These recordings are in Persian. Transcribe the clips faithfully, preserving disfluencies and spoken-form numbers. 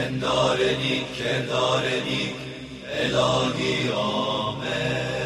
پندار نیک کردار نیک الهی آمین.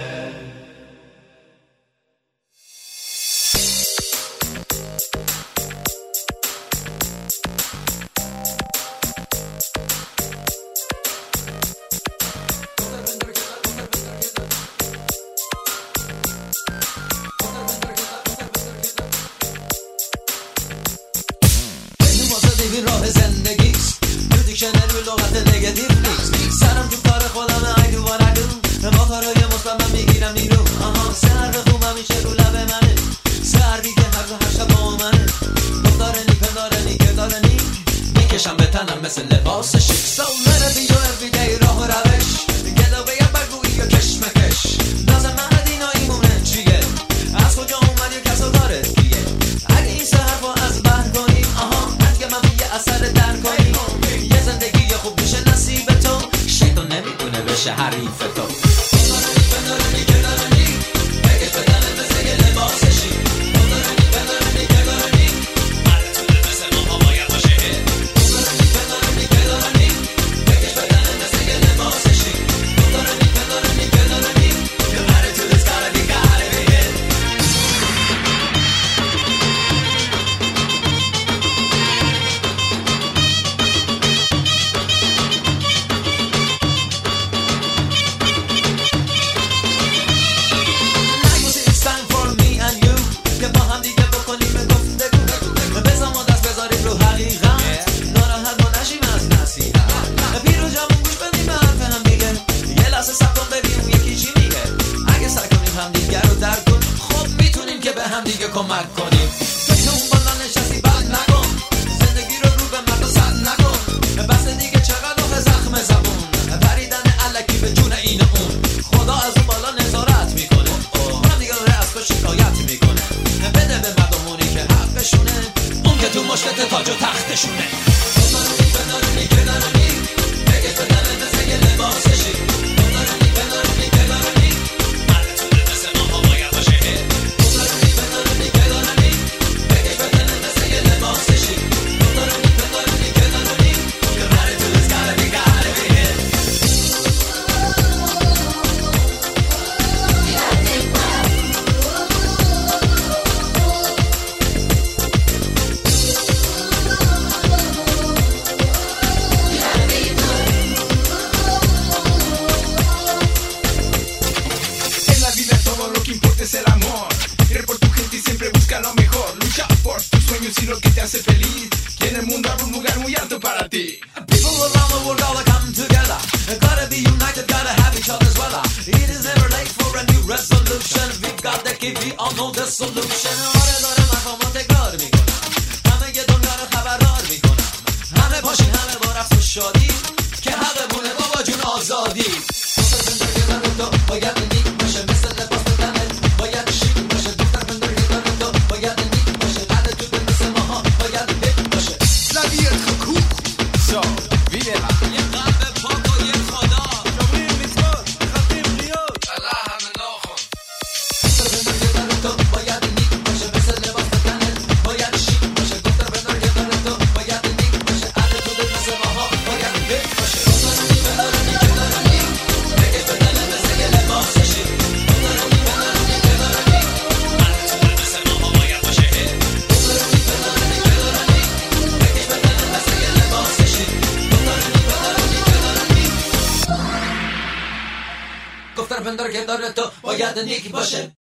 این راه زندگیست تو دیکشنری لغت نگتیو نیست. سرم تو کار خودم I do what I do. با کارهای مثبت من میگیرم نیرو. آها سر خوب همیشه رو لب منه. سربی که هر رو هر شب با منه. دختارنی پندارنی کردارنی میکشم به تنم مثل لباس شیک. So let it be your everyday راه و روش. گلو به یه برگویی یا کشمکش. لازم من دینا ایمونه چیه. از کجا اومد یا کس و کارت کیه. اگه این سه حرفا از بر کنیم آها اثر در کنی یه زندگی خوب میشه نصیب تو. شیطان نمیتونه بشه حریف تو. پندارنی پندارنی کردارنی بکش بدنت مثل یه لباس شیک. پندارنی پندارنی کردارنی مرتونه مثل ماها باید باشه. پندارنی پندارنی کردارنی بکش بدنت مثل یه لباس شیک. پندارنی پندارنی کردارنی your attitude is gotta be gotta be it. هم دیگه کمک کنیم. تو اون بالا نشستی بد نکن. زندگی رو رو به مرد سد نکن. بس دیگه چقدر آخه زخم زبون. پریدن الکی به جون این اون. خدا از اون بالا نظارت میکنه. هم دیگه داره از تو شکایت میکنه. بده به مردمونی که حقشونه. اون که تو مشکلت تاج و تختشونه. پندارنی پندارنی کردارنی بگش بدنت مثل یه لباس شیک. پندارنی پندارنی کردارنی مرتونه مثل ماها باید باشه. El amor, ir por tu gente y siempre busca lo mejor. Lucha por tus sueños y lo que te hace feliz. Que en el mundo habrá un lugar muy alto para ti. People around the world gotta come together. Gotta be united, gotta have each other's weather. It is never late for a new resolution. We've got the key, we all know the solution. آره دارم حرفامو تکرار میکنم. همه یه دنیا رو خبردار میکنم. همه پاشین همه با رفت و شادی. که همه بونه بابا جون آزادی. تو باید نیک باشه مثل لباس بدنت. باید شیک باشه دختر پنداری تو. باید نیک باشه بعد تو به مثل ماها باید هیک باشه. La vie est trop cool. So, vivela. یه قلب پاک و یه خدا. شامری میزبان خطیم ریاض الله همه ناخون. تو باید نیک باشه مثل لباس بدنت. باید شیک باشه دختر پنداری تو. باید نیک باشه بعد تو به مثل ماها باید هیک باشه. پندارنی پندارنی کردارنی بگش بدنت مثل یه لباس شیک. پندارنی پندارنی کردارنی مرتونه مثل ماها باید باشه. پندارنی پندارنی کردارنی بگش بدنت مثل یه لباس شیک. پندارنی پندارنی کردارنی دختر پندار که داره تو باید نیک باشه.